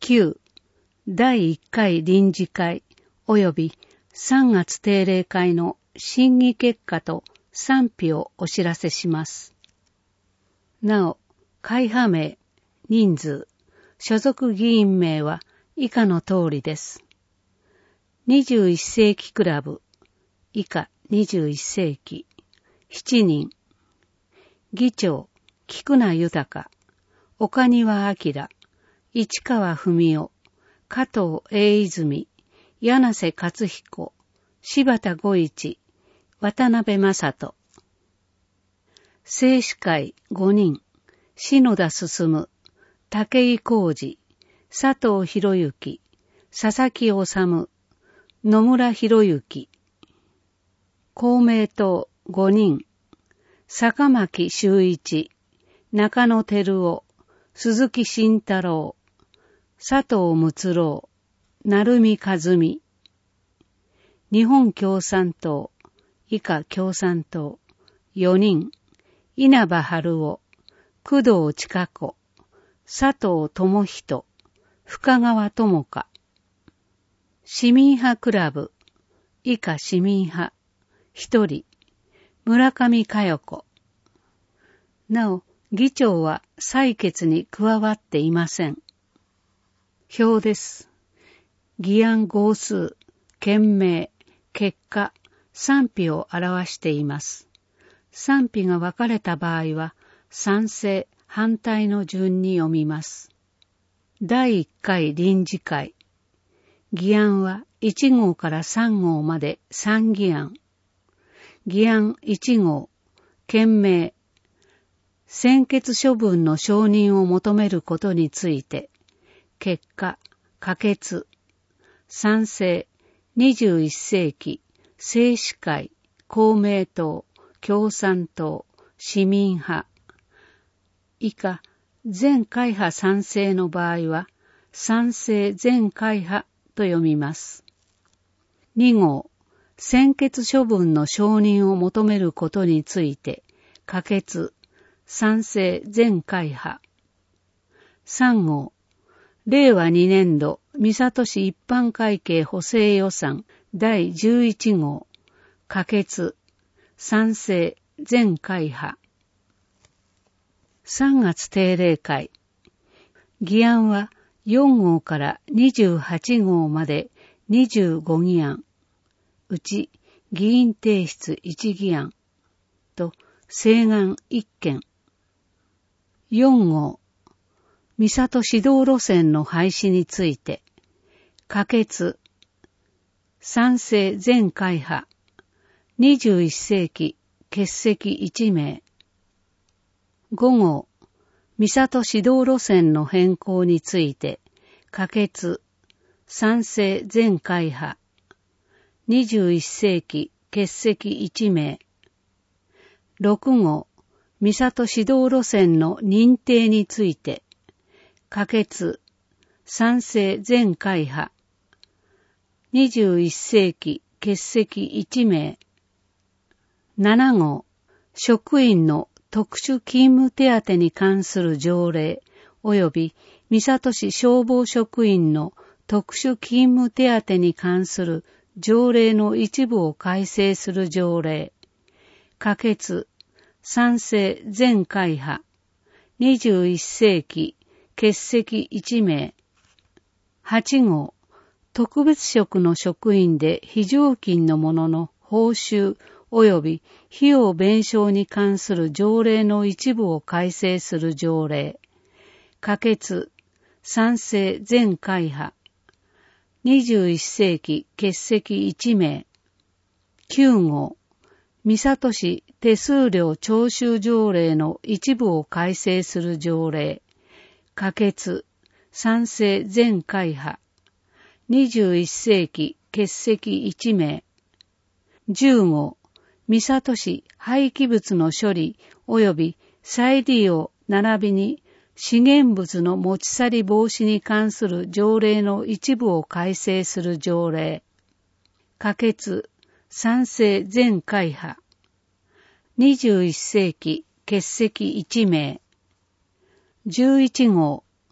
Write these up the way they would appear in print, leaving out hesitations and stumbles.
9、第1回臨時会及び3月定例会の審議結果と賛否をお知らせします。なお、会派名、人数、所属議員名は以下の通りです。21世紀クラブ、以下21世紀、7人。議長、菊名豊、岡庭明、市川文夫、加藤英泉、柳瀬勝彦、柴田五一、渡辺正人。正司会5人、篠田進、武井浩二、佐藤博之、佐々木治、野村博之。公明党5人、坂巻修一、中野照夫、鈴木慎太郎、佐藤睦郎、成美和美。日本共産党、以下共産党、4人、稲葉春夫、工藤千佳子、佐藤智人、深川智香。市民派クラブ、以下市民派、1人、村上佳代子。なお、議長は採決に加わっていません。表です。議案号数、件名、結果、賛否を表しています。賛否が分かれた場合は、賛成、反対の順に読みます。第1回臨時会。議案は1号から3号まで3議案。議案1号、件名、専決処分の承認を求めることについて、結果、可決、賛成、21世紀、正司会、公明党、共産党、市民派。以下、全会派賛成の場合は、賛成全会派と読みます。2号、専決処分の承認を求めることについて、可決、賛成全会派。3号、令和2年度三郷市一般会計補正予算第11号、可決、賛成全会派。3月定例会。議案は4号から28号まで25議案。うち議員提出1議案と請願1件。4号、三郷市道路線の廃止について、可決、賛成全会派、21世紀欠席1名。5号、三郷市道路線の変更について、可決、賛成全会派、21世紀欠席1名。6号、三郷市道路線の認定について、可決、賛成全会派、21世紀欠席1名。7号、職員の特殊勤務手当に関する条例及び三郷市消防職員の特殊勤務手当に関する条例の一部を改正する条例、可決、賛成全会派、21世紀欠席1名。8号、特別職の職員で非常勤の者の報酬及び費用弁償に関する条例の一部を改正する条例、可決、賛成全会派、21世紀欠席1名。9号、三郷市手数料徴収条例の一部を改正する条例、可決、賛成全会派、21世紀欠席1名。10号、三郷市廃棄物の処理及び再利用並びに資源物の持ち去り防止に関する条例の一部を改正する条例、可決、賛成全会派、21世紀欠席1名。11号、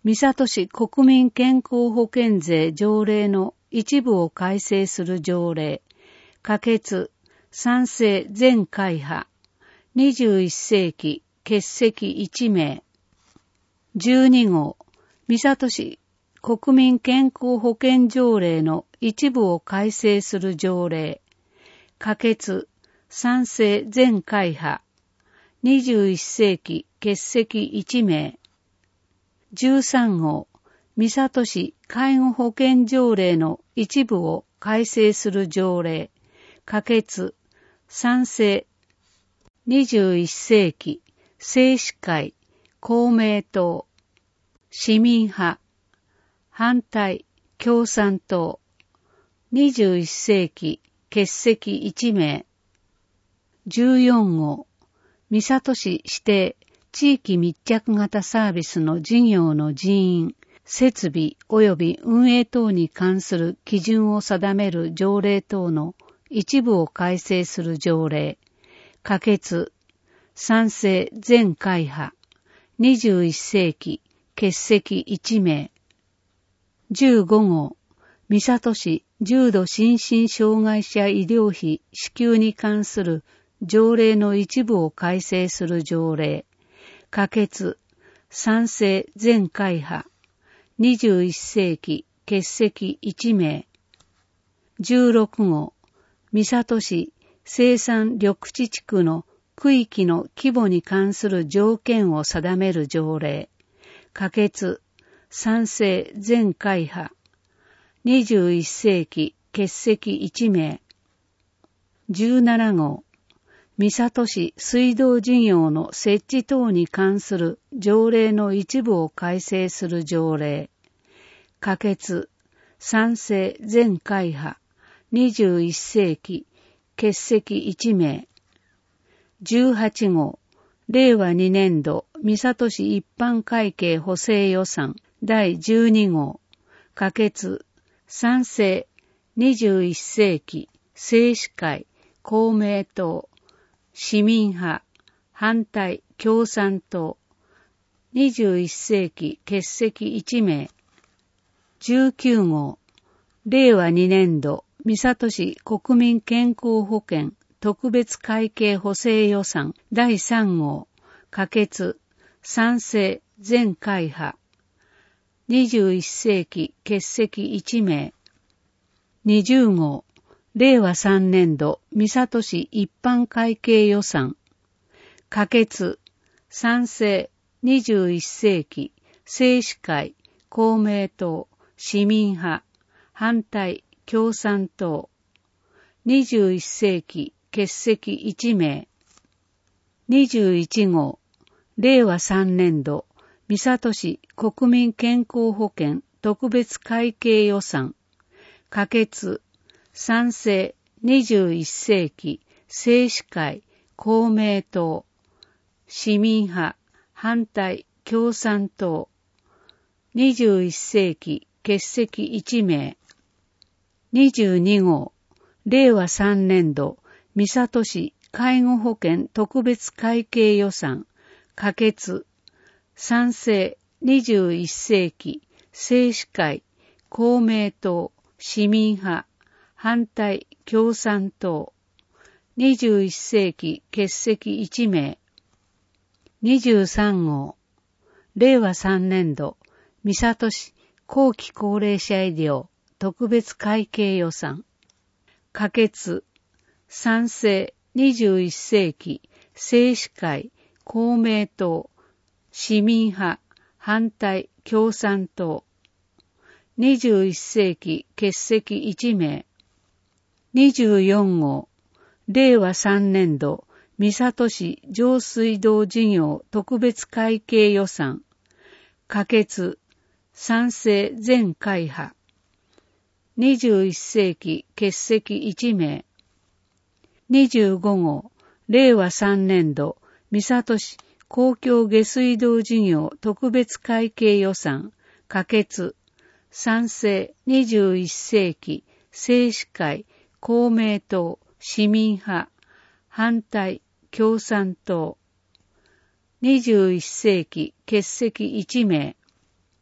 三郷市国民健康保険税条例の一部を改正する条例、可決、賛成全会派、21世紀欠席1名。12号、三郷市国民健康保険条例の一部を改正する条例、可決、賛成全会派、21世紀欠席1名。13号、三郷市介護保険条例の一部を改正する条例、可決、賛成、21世紀、政士会、公明党、市民派、反対、共産党、21世紀、欠席1名。14号、三郷市指定地域密着型サービスの事業の人員、設備及び運営等に関する基準を定める条例等の一部を改正する条例、可決、賛成全会派、21世紀、欠席1名。15号、三郷市重度心身障害者医療費支給に関する条例の一部を改正する条例、可決、賛成全会派、21世紀、欠席1名。16号、三郷市生産緑地地区の区域の規模に関する条件を定める条例、可決、賛成全会派、21世紀、欠席1名。17号、三郷市水道事業の設置等に関する条例の一部を改正する条例、可決、賛成全会派、21世紀、欠席1名。18号、令和2年度三郷市一般会計補正予算第12号、可決、賛成、21世紀、政士会、公明党、市民派、反対、共産党、21世紀欠席1名。19号、令和2年度三郷市国民健康保険特別会計補正予算第3号、可決、賛成全会派、21世紀欠席1名。20号、令和3年度三郷市一般会計予算、可決、賛成、21世紀、政士会、公明党、市民派、反対、共産党、21世紀、欠席1名。21号、令和3年度三郷市国民健康保険特別会計予算、可決、賛成、21世紀、政士会、公明党、市民派、反対、共産党、21世紀、欠席1名。22号、令和3年度三郷市介護保険特別会計予算、可決、賛成、21世紀、政士会、公明党、市民派、反対、共産党、21世紀欠席1名。23号、令和3年度三郷市後期高齢者医療特別会計予算、可決、賛成、21世紀、政士会、公明党、市民派、反対、共産党、21世紀欠席1名。24号、令和3年度三郷市上水道事業特別会計予算、可決、賛成全会派、21世紀欠席1名。25号、令和3年度三郷市公共下水道事業特別会計予算、可決、賛成21世紀、政士会、公明党、市民派、反対、共産党、21世紀欠席1名。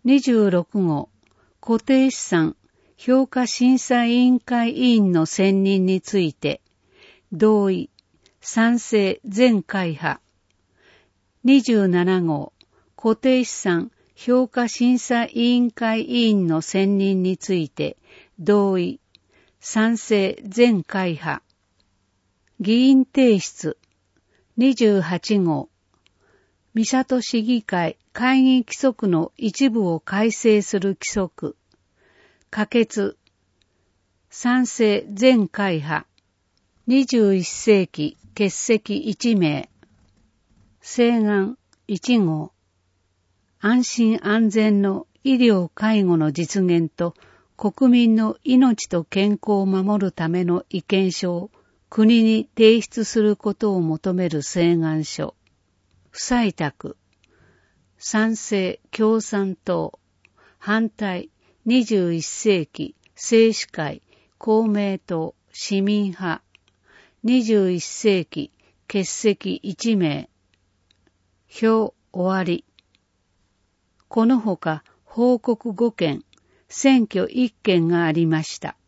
26号、固定資産評価審査委員会委員の選任について、同意、賛成全会派。27号、固定資産評価審査委員会委員の選任について、同意、賛成全会派。議員提出。28号、三郷市議会会議規則の一部を改正する規則。可決。賛成全会派。21世紀欠席1名。請願1号。安心安全の医療介護の実現と国民の命と健康を守るための意見書を国に提出することを求める請願書。不採択。賛成共産党。反対21世紀政士会公明党市民派。21世紀欠席1名。票終わり。このほか報告5件、選挙1件がありました。